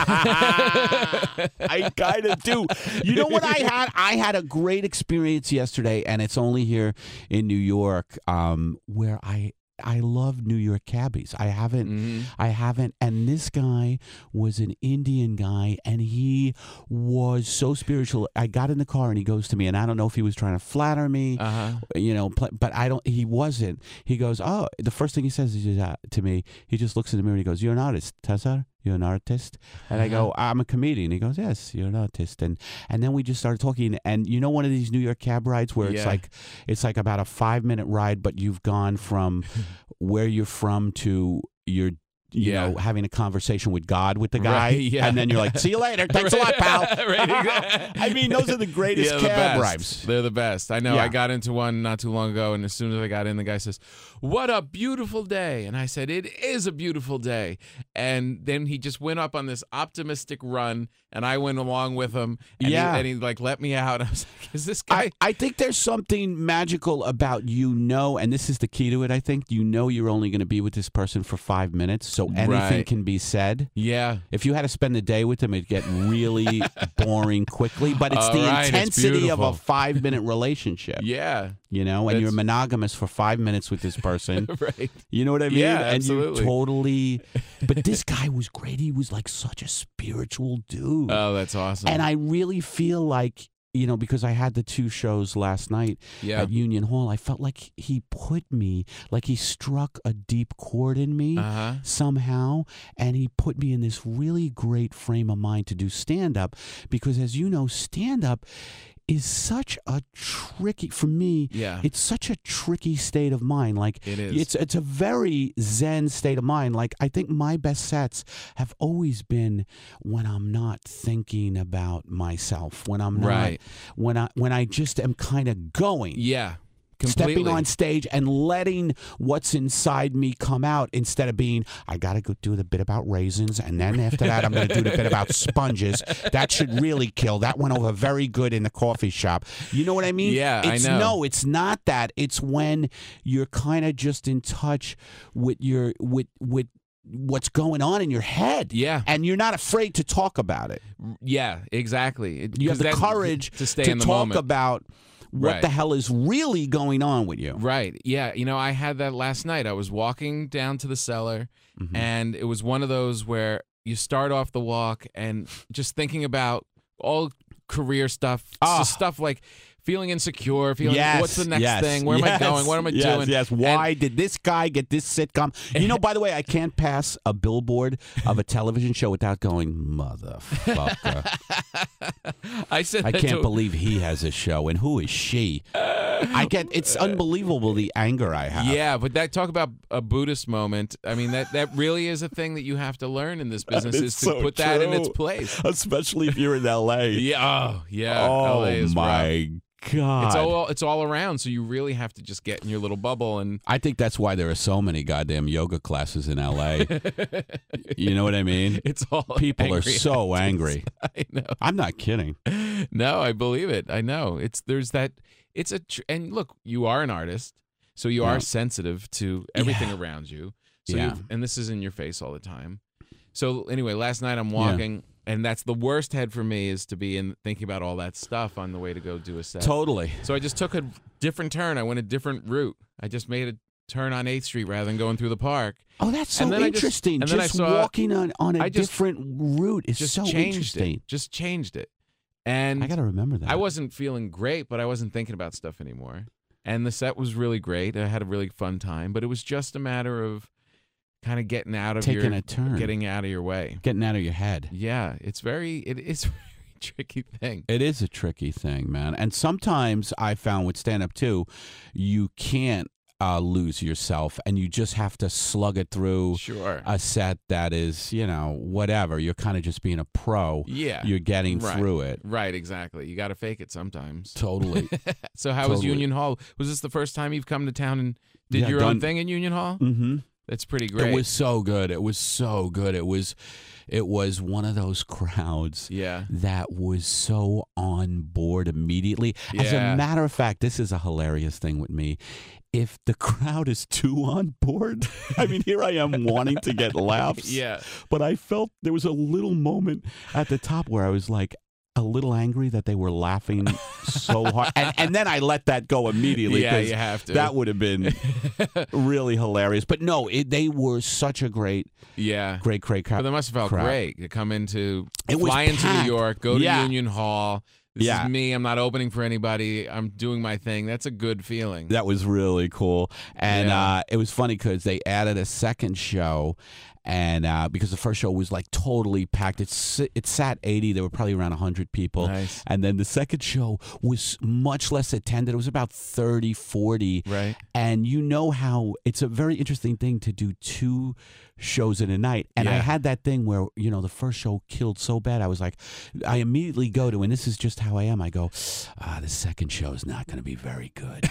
I kind of do. You know what I had? I had a great experience yesterday, and it's only here in New York, um, where I I love New York cabbies. I haven't, Mhm. I haven't, and this guy was an Indian guy, and he was so spiritual. I got in the car, and he goes to me, and I don't know if he was trying to flatter me, Uh-huh. you know, pl- but I don't. He wasn't. He goes, oh, the first thing he says is uh, to me, he just looks in the mirror and he goes, "You're an artist, Tessa. You're an artist." And I go, "I'm a comedian." He goes, "Yes, you're an artist." And and then we just started talking. And you know, one of these New York cab rides where it's Yeah. like it's like about a five minute ride, but you've gone from where you're from to your. You Yeah. know, having a conversation with God with the guy, Right, yeah. and then you're like, "See you later, thanks a lot, pal." Right, exactly. I mean, those are the greatest Yeah, the cab best. rides. They're the best. I know. Yeah. I got into one not too long ago, and as soon as I got in, the guy says, "What a beautiful day!" And I said, "It is a beautiful day." And then he just went up on this optimistic run, and I went along with him. And Yeah. he, and he like let me out. I was like, "Is this guy?" I, I think there's something magical about you know, and this is the key to it, I think. You know you're only going to be with this person for five minutes, so anything Right. can be said. yeah. If you had to spend the day with them, it'd get really boring quickly, but it's All the right, it's intensity of a beautiful. five-minute relationship, Yeah. you know, and you're That's- monogamous for five minutes with this person. Right. You know what I mean? Yeah, and absolutely. you totally... But this guy was great. He was like such a spiritual dude. Oh, that's awesome. And I really feel like, you know, because I had the two shows last night yeah. at Union Hall, I felt like he put me, like he struck a deep chord in me Uh huh. somehow, and he put me in this really great frame of mind to do stand-up, because as you know, stand-up is such a tricky, for me, Yeah. it's such a tricky state of mind. Like, It is. it's it's a very zen state of mind. Like, I think my best sets have always been when I'm not thinking about myself, when I'm not, Right. when I when I just am kind of going. Yeah. Completely. Stepping on stage and letting what's inside me come out instead of being, I got to go do the bit about raisins, and then after that, I'm going to do the bit about sponges. That should really kill. That went over very good in the coffee shop. You know what I mean? Yeah, it's, I know. No, it's not that. It's when you're kind of just in touch with your with with what's going on in your head. Yeah. And you're not afraid to talk about it. Yeah, exactly. It- You have 'cause the that- courage to stay to in the talk moment. about what Right. the hell is really going on with you. Right. Yeah. You know, I had that last night. I was walking down to the cellar, Mhm. and it was one of those where you start off the walk and just thinking about all career stuff, Ah. just stuff like feeling insecure, feeling Yes, what's the next yes, thing, where am yes, I going, what am I yes, doing? Yes, why did this guy get this sitcom? You know, by the way, I can't pass a billboard of a television show without going, motherfucker. I said I that can't to- believe he has a show, and who is she? I get, it's unbelievable the anger I have. Yeah, but that talk about a Buddhist moment. I mean, that that really is a thing that you have to learn in this business is to put that in its place. Especially if you're in L A. Yeah. Oh, yeah. Oh, L A is rough. my God. It's all it's all around, so you really have to just get in your little bubble and I think that's why there are so many goddamn yoga classes in L A. You know what I mean? it's all People are angry so actors. angry. I know. I'm not kidding. No, I believe it. I know. It's there's that. It's a tr- and look, you are an artist, so you Yeah. are sensitive to everything Yeah. around you. So Yeah. you've, and this is in your face all the time. So anyway, last night I'm walking, and that's the worst head for me is to be in thinking about all that stuff on the way to go do a set. Totally. So I just took a different turn. I went a different route. I just made a turn on eighth Street rather than going through the park. Oh, that's so And then I just- interesting. and Just, then I saw- walking on, on a I just- different route is Just so changed interesting. it. Just changed it. And I got to remember that. I wasn't feeling great, but I wasn't thinking about stuff anymore. And the set was really great. I had a really fun time, but it was just a matter of kind of getting out of Taking your a turn. getting out of your way. Getting out of your head. Yeah, it's very it is a very tricky thing. It is a tricky thing, man. And sometimes I found with stand up too, you can't uh, lose yourself and you just have to slug it through Sure. a set that is, you know, whatever. You're kind of just being a pro. Yeah. You're getting Right. through it. Right, exactly. You got to fake it sometimes. Totally. So how was Totally. Union Hall? Was this the first time you've come to town and did Yeah, your own done- thing in Union Hall? mm-hmm. That's pretty great. It was so good. It was so good. It was, it was one of those crowds yeah. that was so on board immediately. As Yeah. a matter of fact, this is a hilarious thing with me. If the crowd is too on board, I mean, here I am wanting to get laughs. Yeah. But I felt there was a little moment at the top where I was like, a little angry that they were laughing so hard. And, and then I let that go immediately. Yeah, 'cause you have to. That would have been really hilarious. But no, it, they were such a great, Yeah. great, great crowd. But they must have felt crowd. great to come into, It was fly into New packed. York, go to Yeah. Union Hall. This Yeah. is me. I'm not opening for anybody. I'm doing my thing. That's a good feeling. That was really cool. And Yeah. uh, it was funny because they added a second show. And uh, because the first show was like totally packed, it, s- it sat eighty. There were probably around one hundred people. Nice. And then the second show was much less attended. It was about thirty, forty. Right. And you know how it's a very interesting thing to do two shows in a night. And I Yeah. had that thing where, you know, the first show killed so bad. I was like, I immediately go to, and this is just how I am. I go, ah, the second show is not going to be very good.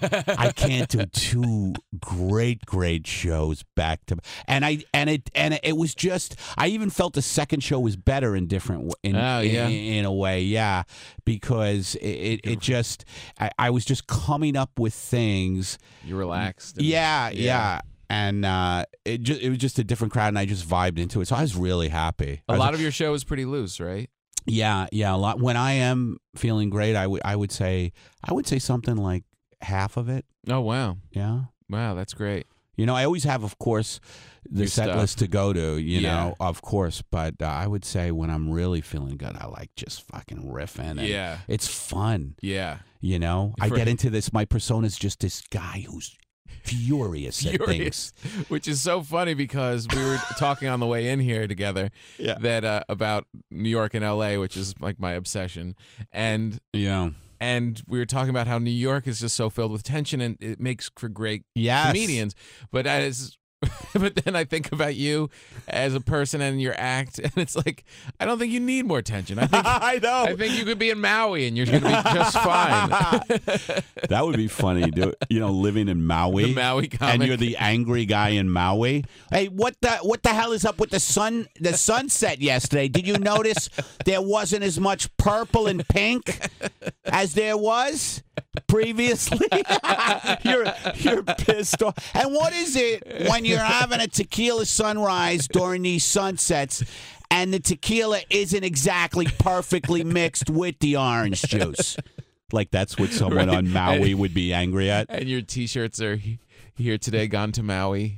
I can't do two great, great shows back to, and I, and it, and it was just, I even felt the second show was better in different, w- in, Oh, yeah. in, in a way. Yeah. Because it, it, it just, I, I was just coming up with things. You're relaxed. and- Yeah, yeah. yeah. And uh, it just it was just a different crowd, and I just vibed into it. So I was really happy. I A was lot like, of your show is pretty loose, right? yeah, yeah. A lot. When I am feeling great, I would I would say I would say something like half of it. Oh, wow. Yeah. Wow, that's great. You know, I always have, of course, the Your set stuff. list to go to. You Yeah. know, of course. But uh, I would say when I'm really feeling good, I like just fucking riffing. And Yeah. it's fun. Yeah. You know, I Right. get into this. My persona is just this guy who's furious at Furious. things. Which is so funny because we were talking on the way in here together Yeah. that uh, about New York and L A, which is like my obsession. And Yeah. and we were talking about how New York is just so filled with tension and it makes for great Yes. comedians. But as But then I think about you as a person and your act, and it's like, I don't think you need more attention. I think I know. I think you could be in Maui and you're going to be just fine. That would be funny, dude. You know, living in Maui. The Maui comic. And you're the angry guy in Maui. Hey, what the what the hell is up with the sun the sunset yesterday? Did you notice there wasn't as much purple and pink as there was previously? you're you're pissed off. And what is it when you're having a tequila sunrise during these sunsets and the tequila isn't exactly perfectly mixed with the orange juice? Like that's what someone Right. on Maui would be angry at. And your T-shirts are he- here today, gone to Maui.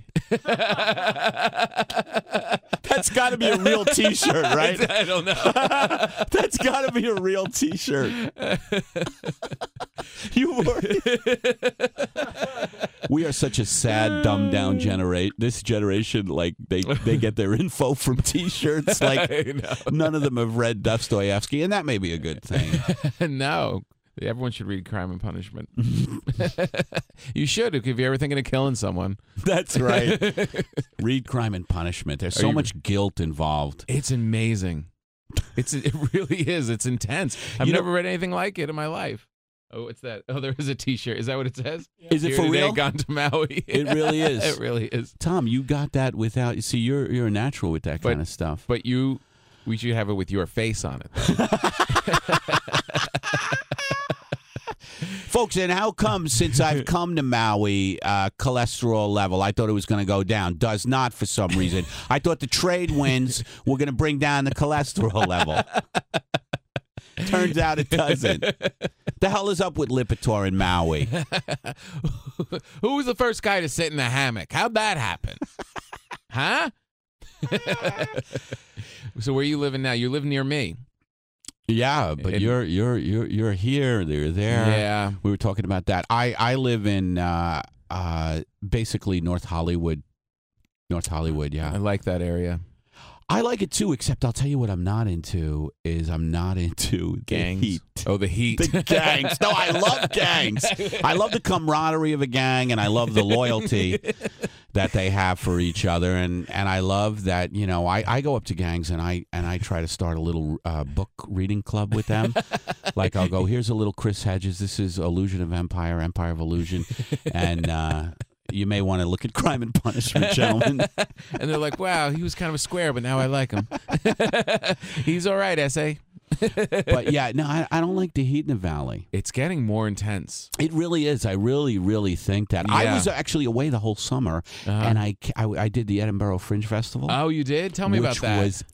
That's got to be a real T-shirt, right? I don't know. That's got to be a real T-shirt. You were. We are such a sad, dumbed down generation. This generation, like they they get their info from T-shirts. Like I know. none of them have read Dostoevsky, and that may be a good thing. No. Everyone should read Crime and Punishment. You should, if you're ever thinking of killing someone. That's right. Read Crime and Punishment. There's so you- much guilt involved. It's amazing. It's It really is. It's intense. I've You know- never read anything like it in my life. Oh, what's that? Oh, there is a T-shirt. Is that what it says? Is it Here for today, real? Gone to Maui. It really is. It really is. Tom, you got that without. You see, you're you're a natural with that But- kind of stuff. But you, we should have it with your face on it. Folks, and how come since I've come to Maui, uh, cholesterol level, I thought it was going to go down. Does not for some reason. I thought the trade winds were going to bring down the cholesterol level. Turns out it doesn't. The hell is up with Lipitor in Maui? Who was the first guy to sit in a hammock? How'd that happen? Huh? So where you living now? You live near me. Yeah, but And- you're you're you're you're here. You're there. Yeah. We were talking about that. I I live in uh, uh, basically North Hollywood. North Hollywood, yeah. I like that area. I like it too, except I'll tell you what I'm not into is I'm not into Gangs. the heat. Oh, the heat. The gangs. No, I love gangs. I love the camaraderie of a gang, and I love the loyalty that they have for each other, and, and I love that, you know, I, I go up to gangs and I and I try to start a little uh, book reading club with them. Like I'll go, here's a little Chris Hedges. This is Illusion of Empire, Empire of Illusion, and uh, you may want to look at Crime and Punishment, gentlemen. And they're like, wow, he was kind of a square, but now I like him. He's all right, S A. But yeah, no, I, I don't like the heat in the valley. It's getting more intense. It really is. I really, really think that. I Yeah. was actually away the whole summer, Uh-huh. and I, I, I did the Edinburgh Fringe Festival. Oh, you did? Tell me about which that. was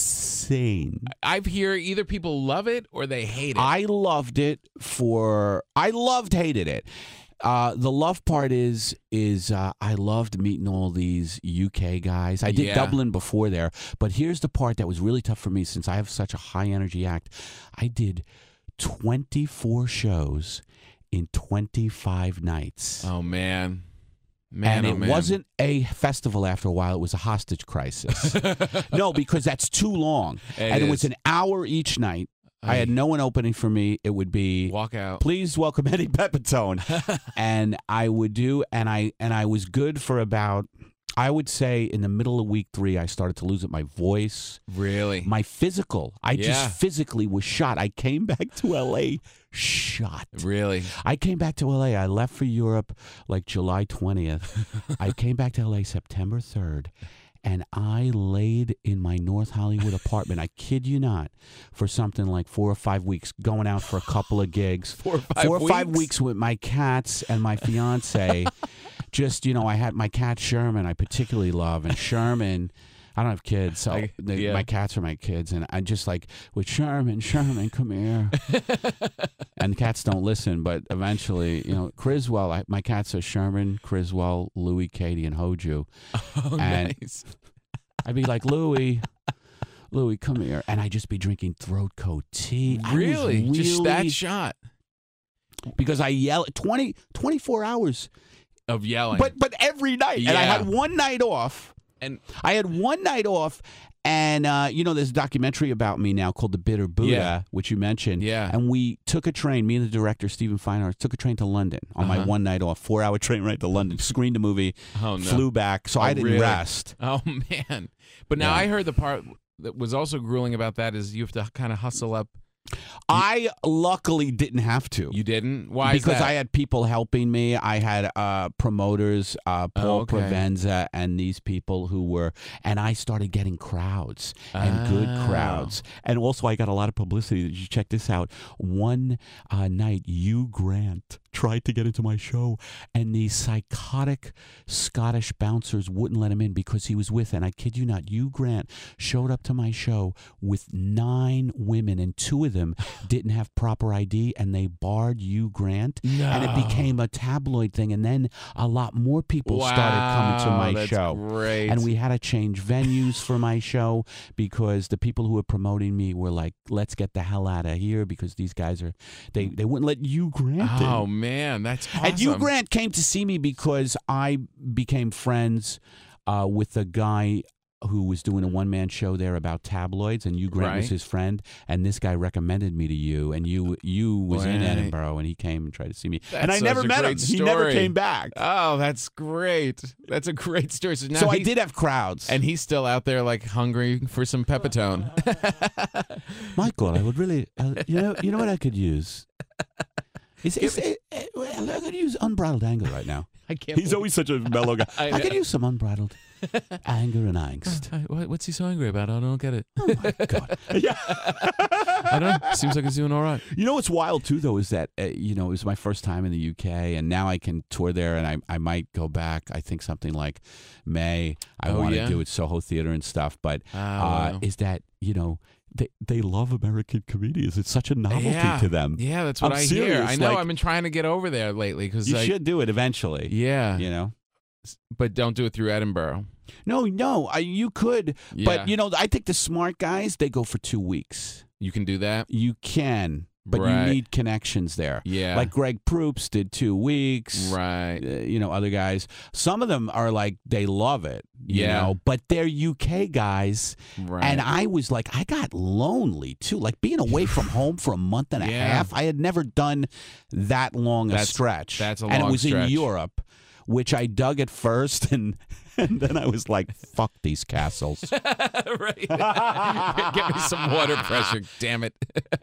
insane. I've hear either people love it or they hate it. I loved it for. I loved, hated it. Uh, the love part is is uh, I loved meeting all these U K guys. I did Yeah. Dublin before there, but here's the part that was really tough for me since I have such a high energy act. I did twenty-four shows in twenty-five nights. Oh, man. Man, and oh, it man. wasn't a festival after a while. It was a hostage crisis. No, because that's too long. It and it is. was an hour each night. I had no one opening for me. It would be Walk out. please welcome Eddie Pepitone. And I would do, and I and I was good for about, I would say in the middle of week three, I started to lose it. My voice, Really? my physical. I Yeah. just physically was shot. I came back to L A shot. Really? I came back to L A. I left for Europe like July twentieth. I came back to L A September third. And I laid in my North Hollywood apartment, I kid you not, for something like four or five weeks, going out for a couple of gigs. Four or five Four or five weeks? weeks with my cats and my fiance. Just, you know, I had my cat Sherman, I particularly love. And Sherman, I don't have kids, so I- they, yeah. my cats are my kids. And I just like, with Sherman, Sherman, come here. And cats don't listen, but eventually, you know, Criswell, I, my cats are Sherman, Criswell, Louie, Katie, and Hoju. Oh, And- nice. I'd be like, Louie, Louie, come here. And I'd just be drinking throat coat tea. I was Really? Just that really- shot Because I yell twenty, twenty-four hours. of yelling. But but every night. And I Yeah. had one night off. and I had one night off. And, uh, you know, there's a documentary about me now called The Bitter Buddha, Yeah. which you mentioned. Yeah. And we took a train, me and the director, Stephen Feinhardt, took a train to London on my Uh-huh. one night off, four-hour train ride to London, screened a movie, Oh, no. flew back, so Oh, I didn't really? rest. Oh, man. But now Yeah. I heard the part that was also grueling about that is you have to kind of hustle up. I luckily didn't have to. You didn't? Why is because that? I had people helping me. I had uh, promoters, uh, Paul Oh, okay. Provenza, and these people who were, and I started getting crowds and good Oh. crowds. And also, I got a lot of publicity. You check this out. One uh, night, Hugh Grant tried to get into my show, and these psychotic Scottish bouncers wouldn't let him in because he was with, and I kid you not, Hugh Grant showed up to my show with nine women, and two of them didn't have proper I D, and they barred Hugh Grant, and it No. became a tabloid thing, and then a lot more people started coming to Wow, my that's show. Great. And we had to change venues for my show because the people who were promoting me were like, let's get the hell out of here because these guys are, they, they wouldn't let Hugh Grant in. Oh, man. That's awesome. And Hugh Grant came to see me because I became friends uh, with a guy who was doing a one-man show there about tabloids, and Hugh Grant was Right. his friend, and this guy recommended me to you, and you you was in Right. Edinburgh, and he came and tried to see me. That's and I such never a met him. great He never story. came back. Oh, that's great. That's a great story. So, now so I he- did have crowds. And he's still out there, like, hungry for some Pepitone. Michael, I would really, uh, you know, you know what I could use? It's, it's, it, it, well, I could use unbridled anger right now. I can't. He's believe- always such a mellow guy. I I, know. could use some unbridled anger and angst. I- what- What's he so angry about? I don't get it. Oh my God! Yeah. I don't know. Seems like he's doing all right. You know what's wild too, though, is that uh, you know it was my first time in the U K, and now I can tour there, and I I might go back. I think something like May. I Oh, want to yeah? do at Soho Theater and stuff. But Oh, uh, wow. is that you know they they love American comedians? It's such a novelty yeah. to them. Yeah, that's what I'm I hear. serious, I know. like- I've been trying to get over there lately because You I, should do it eventually. Yeah, You know. but don't do it through Edinburgh. No, no, I, you could, Yeah. but you know, I think the smart guys they go for two weeks. You can do that. You can, but Right. you need connections there. Yeah, Like Greg Proops did two weeks. right. Uh, you know, other guys. Some of them are like they love it. You Yeah. know, but they're U K guys, Right. and I was like, I got lonely too. Like being away from home for a month and a Yeah. half. I had never done that long a That's- stretch. that's a and long it was stretch. in Europe, which I dug at first, and and then I was like, fuck these castles. right. Get me some water pressure. Damn it.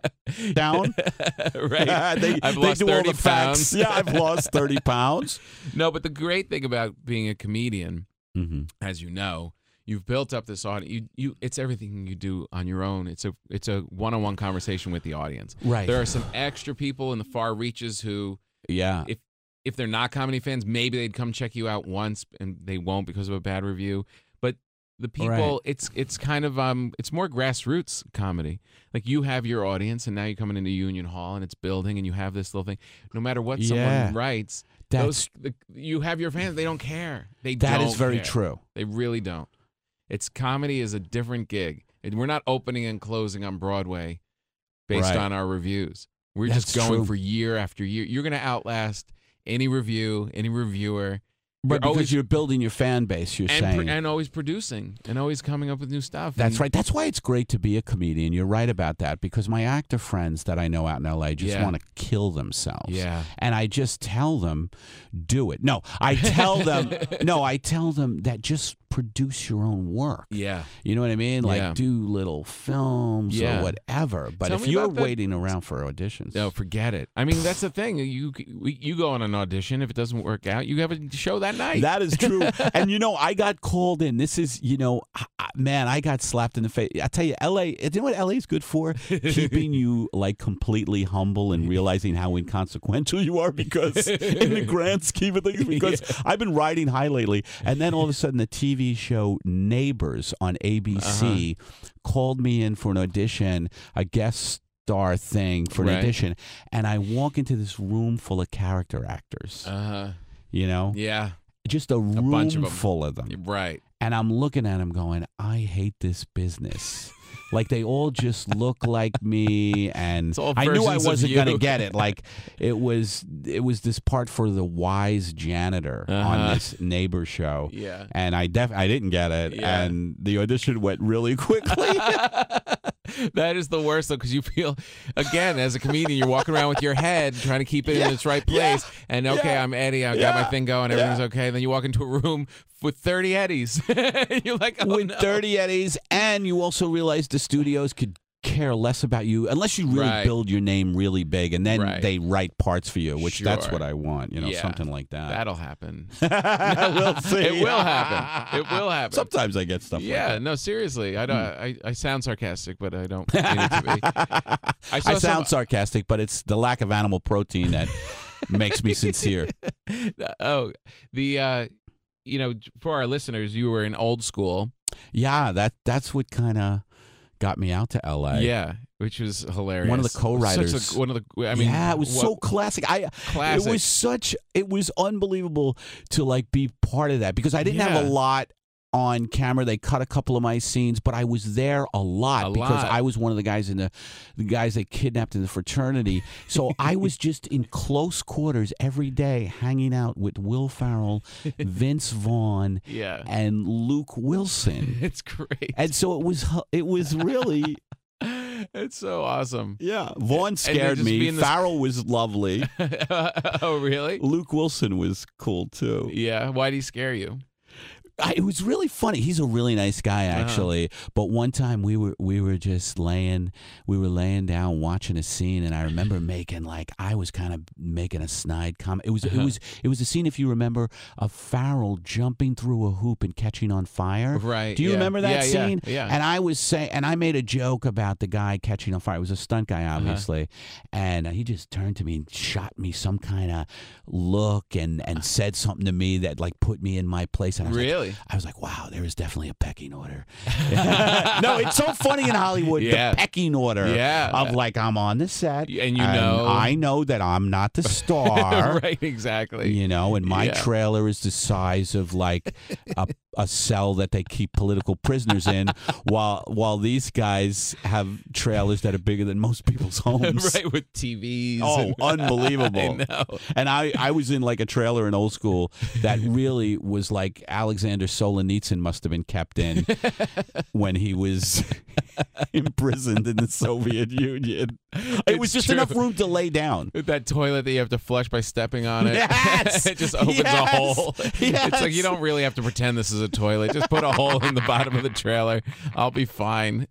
Down. right. they, I've they lost do all thirty the facts. pounds. Yeah, I've lost thirty pounds. No, but the great thing about being a comedian, Mm-hmm. as you know, you've built up this audience. You, you, it's everything you do on your own. It's a, it's a one-on-one conversation with the audience. Right. There are some extra people in the far reaches who, Yeah. if if they're not comedy fans, maybe they'd come check you out once, and they won't because of a bad review. But the people, Right. it's it's kind of um, it's more grassroots comedy. Like you have your audience, and now you're coming into Union Hall, and it's building, and you have this little thing. No matter what Yeah. someone writes, That's those the, you have your fans. They don't care. They that don't is very care. true. They really don't. It's comedy is a different gig. And we're not opening and closing on Broadway based Right. on our reviews. We're That's just going true. for year after year. You're going to outlast any review, any reviewer. But You're because always- you're building your fan base, you're and, saying. pr- and always producing and always coming up with new stuff. That's And- right. That's why it's great to be a comedian. You're right about that because my actor friends that I know out in L A just Yeah. want to kill themselves. Yeah. And I just tell them, do it. No, I tell them, no, I tell them that just produce your own work. Yeah. You know what I mean? Like Yeah. do little films Yeah. or whatever. But Tell if me you're about the- waiting around for auditions, No, forget it. I mean, that's the thing. You you go on an audition. If it doesn't work out, you have a show that night. that is true. And you know, I got called in. This is, you know, I- I- man, I got slapped in the face. I tell you, L A. You know what L A is good for? Keeping you like completely humble and realizing how inconsequential you are. Because in the grand scheme of things, because I've been riding high lately, and then all of a sudden, the T V show Neighbors on A B C Uh-huh. called me in for an audition, a guest star thing for an Right. audition, and I walk into this room full of character actors. Uh huh. You know, Yeah. just a room bunch of 'em. full of them. Right. and I'm looking at them going, I hate this business. Like they all just look like me, and all I knew I versions of wasn't you. gonna get it. Like it was, it was this part for the wise janitor Uh-huh. on this neighbor show, Yeah. and I def I didn't get it, Yeah. and the audition went really quickly. That is the worst, though, because you feel, again, as a comedian, you're walking around with your head trying to keep it Yeah, in its right place. yeah, and, okay, yeah, I'm Eddie. I got my yeah, thing going. Everything's yeah. okay. And then you walk into a room with thirty Eddies. You're like, oh, With no. thirty Eddies, and you also realize the studios could care less about you unless you really Right. build your name really big, and then Right. they write parts for you, which that's Sure. what I want, you know, Yeah. something like that. That'll happen. we'll see. It will happen. It will happen. Sometimes I get stuff Yeah, like that. no, seriously. I don't. I, I sound sarcastic, but I don't mean it to be. I, I saw sound some- sarcastic, but it's the lack of animal protein that makes me sincere. Oh, the uh, you know, for our listeners, you were in old school. Yeah, that that's what kind of got me out to L A. Yeah, which was hilarious. One of the co-writers. Such a, one of the. I mean, yeah, it was what- so classic. I classic. It was such. It was unbelievable to like be part of that because I didn't have a Yeah. lot on camera. They cut a couple of my scenes, but I was there a lot A because lot. I was one of the guys in the the guys they kidnapped in the fraternity. So I was just in close quarters every day, hanging out with Will Ferrell, Vince Vaughn, Yeah, and Luke Wilson. it's great. And so it was. It was really. It's so awesome. Yeah, Vaughn you're scared just me. being this- Farrell was lovely. Oh, really? Luke Wilson was cool too. Yeah. Why did he scare you? I, it was really funny. He's a really nice guy, actually. But one time we were we were just laying we were laying down watching a scene, and I remember making like I was kind of making a snide comment. It was it was it was a scene, if you remember, of Farrell jumping through a hoop and catching on fire. Right. Do you yeah. remember that yeah, scene? Yeah. yeah. And I was saying, and I made a joke about the guy catching on fire. It was a stunt guy, obviously, and he just turned to me and shot me some kind of look and and said something to me that like put me in my place. And I was like, Really? I was like, wow, there is definitely a pecking order. No, it's so funny in Hollywood, Yeah. the pecking order Yeah. of like, I'm on the set. And you know. I know that I'm not the star. Right. Exactly. You know, and my Yeah. trailer is the size of like a, a cell that they keep political prisoners in, while while these guys have trailers that are bigger than most people's homes. Right, with T Vs. Oh, and- unbelievable. I know. And I, I was in like a trailer in old school that really was like Alexander Solzhenitsyn must have been kept in when he was imprisoned in the Soviet Union. It It's was just true. enough room to lay down. With that toilet that you have to flush by stepping on it. Yes! It just opens Yes! a hole. It's like Yes! you don't really have to pretend this is a toilet. Just put a hole in the bottom of the trailer. I'll be fine.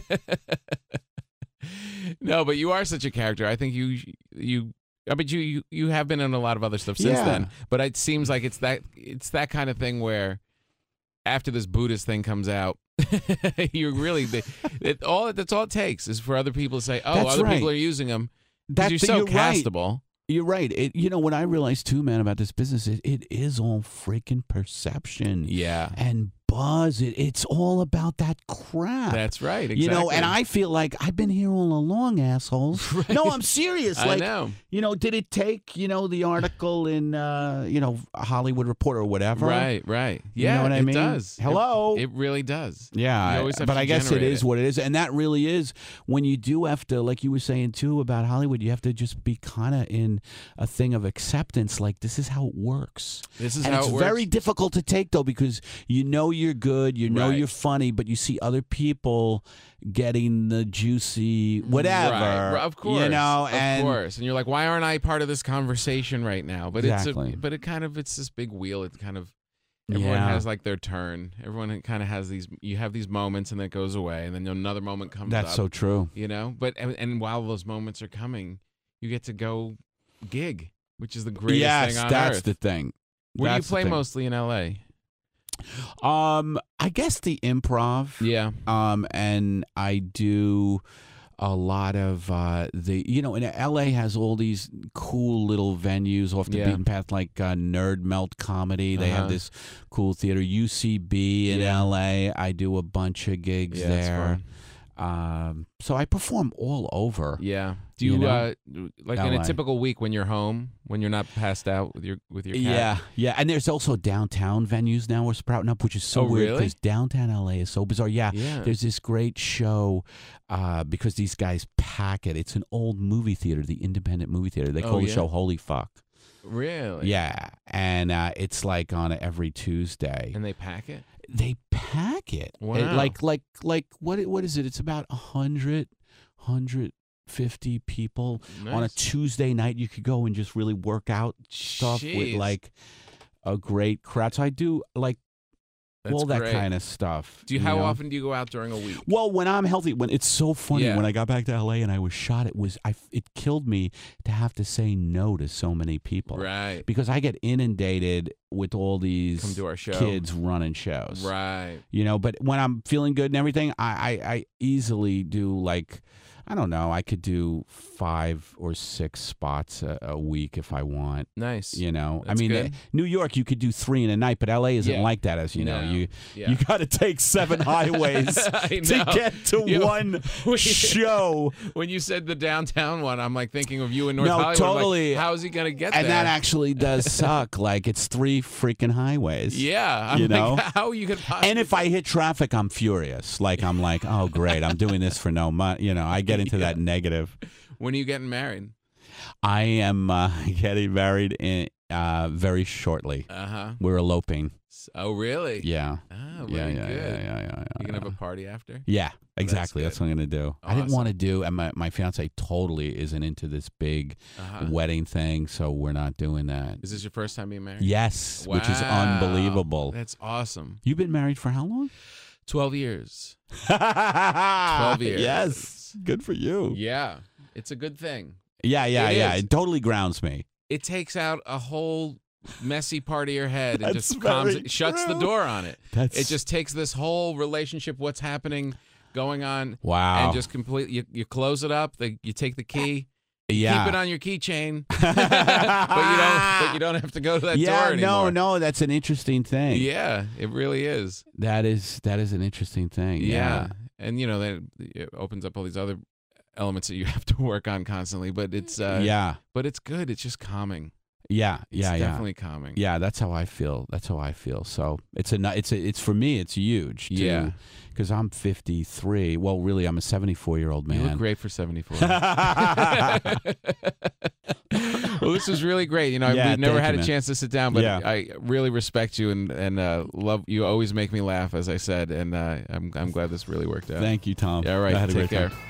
No, but you are such a character. I think you you I mean you you, you have been in a lot of other stuff since Yeah. then. But it seems like it's that it's that kind of thing where after this Buddhist thing comes out, you really the, it, all that's all it takes is for other people to say, "Oh, That's other right. people are using them." That- You're so you're right. castable. You're right. It, you know, what I realized too, man, about this business, it, it is all freaking perception Yeah. and buzz. It, it's all about that crap. That's right. Exactly. You know, and I feel like I've been here all along, assholes. No, I'm serious. I Like, know. you know, did it take, you know, the article in, uh, you know, Hollywood Reporter or whatever? Right, right. You Yeah, know what I it mean? does. Hello? It, it really does. Yeah, You always have but to I guess it generate is it. what it is, and that really is when you do have to, like you were saying too about Hollywood, you have to just be kind of in a thing of acceptance. Like this is how it works. This is and how it's it works. very difficult to take though because you know you're good, you know Right. you're funny, but you see other people getting the juicy whatever. Right, right, of course, you know, of and course, and you're like, why aren't I part of this conversation right now? But Exactly. it's a, but it kind of, it's this big wheel. It kind of, everyone Yeah. has like their turn. Everyone kind of has these. You have these moments, and then it goes away, and then another moment comes that's up. so true. You know, but and, and while those moments are coming, you get to go gig, which is the greatest yes, thing on that's earth. the thing. Where do you That's the play thing. mostly in L A? Um, I guess the improv. Yeah. Um, and I do a lot of uh, the, you know, and L A has all these cool little venues off the Yeah. beaten path, like uh, Nerd Melt Comedy. They Uh-huh. have this cool theater. U C B in Yeah. L A. I do a bunch of gigs Yeah, it's there. fun. Um, so I perform all over. Yeah. Do you, You know? uh, like in L A. a typical week when you're home, when you're not passed out with your with your cat? Yeah, yeah, and there's also downtown venues now we're sprouting up, which is so Oh, weird really? because downtown L A is so bizarre. Yeah, Yeah. there's this great show uh, because these guys pack it. It's an old movie theater, the Independent Movie Theater. They Oh, call the yeah? show Holy Fuck. Really? Yeah, and uh, it's like on every Tuesday. And they pack it? They pack it. Wow. It- like like like what what is it? It's about a hundred, hundred fifty people on a Nice. Tuesday night. You could go and just really work out stuff with Jeez. like a great crowd. So I do like That's all that great. kind of stuff. Do you, how know? often do you go out during a week? Well, when I'm healthy, when it's so funny. Yeah. When I got back to L A and I was shot, it was I. It killed me to have to say no to so many people. Right. Because I get inundated with all these Come to our show. kids running shows. Right. You know, but when I'm feeling good and everything, I, I, I easily do like, I don't know, I could do five or six spots a, a week if I want. Nice. You know, That's I mean, good. uh, New York, you could do three in a night, but L A isn't Yeah. like that, as you know. No. You Yeah. you got to take seven highways I to know. get to You know, one we- show. When you said the downtown one, I'm like thinking of you in North No, Hollywood. I'm like, totally. how is he going to get And there? that actually does suck. Like, it's three freaking highways. yeah. I'm you like, know? how you could possibly. And if I hit traffic, I'm furious. Like, I'm like, oh, great, I'm doing this for no money. You know, I get into that negative. When are you getting married? I am uh, getting married in uh, very shortly. Uh huh. We're eloping. Oh, really? Yeah. Oh, Yeah, very yeah, good. yeah, yeah, yeah, yeah. You gonna have yeah. a party after? Yeah, exactly. That's, good. what I'm gonna do. I didn't Awesome. want to do, and my my fiance totally isn't into this big Uh-huh. wedding thing, so we're not doing that. Is this your first time being married? Yes, which is Wow. unbelievable. That's awesome. You've been married for how long? Twelve years. Twelve years. Yes, good for you. Yeah, it's a good thing. Yeah, yeah, It yeah. is. It totally grounds me. It takes out a whole messy part of your head and That's just calms very it, shuts the true. door on it. That's It just takes this whole relationship, what's happening, going on, wow. and just completely. You, you close it up. The, you take the key. yeah. Keep it on your keychain, but you don't. But you don't have to go to that yeah, door anymore. no, no, that's an interesting thing. Yeah, it really is. That is that is an interesting thing. Yeah, Yeah. and you know that it opens up all these other elements that you have to work on constantly. But it's uh, yeah. but it's good. It's just calming. Yeah. It's Yeah. Yeah. definitely calming. Yeah, that's how I feel. That's how I feel. So it's a, it's a, it's for me. It's huge. Too, Yeah. because I'm fifty-three. Well, really, I'm a seventy-four year old man. You look great for seventy-four. Well, this was really great. You know, Yeah, we've never thank had you, a man. chance to sit down, but Yeah. I really respect you and and uh, love you. Always make me laugh, as I said, and uh, I'm I'm glad this really worked out. Thank you, Tom. Yeah, all right. I had a Take great care. time.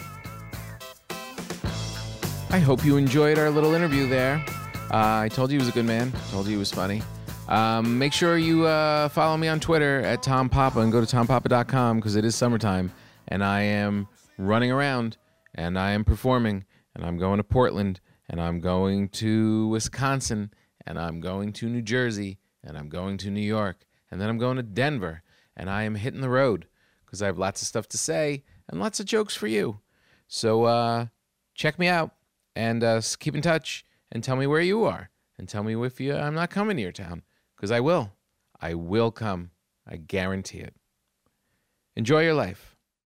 I hope you enjoyed our little interview there. Uh, I told you he was a good man. I told you he was funny. Um, make sure you uh, follow me on Twitter at Tom Papa and go to tom papa dot com because it is summertime and I am running around and I am performing and I'm going to Portland and I'm going to Wisconsin and I'm going to New Jersey and I'm going to New York and then I'm going to Denver and I am hitting the road because I have lots of stuff to say and lots of jokes for you. So uh, check me out and uh, keep in touch and tell me where you are and tell me if you, I'm not coming to your town because I will. I will come. I guarantee it. Enjoy your life.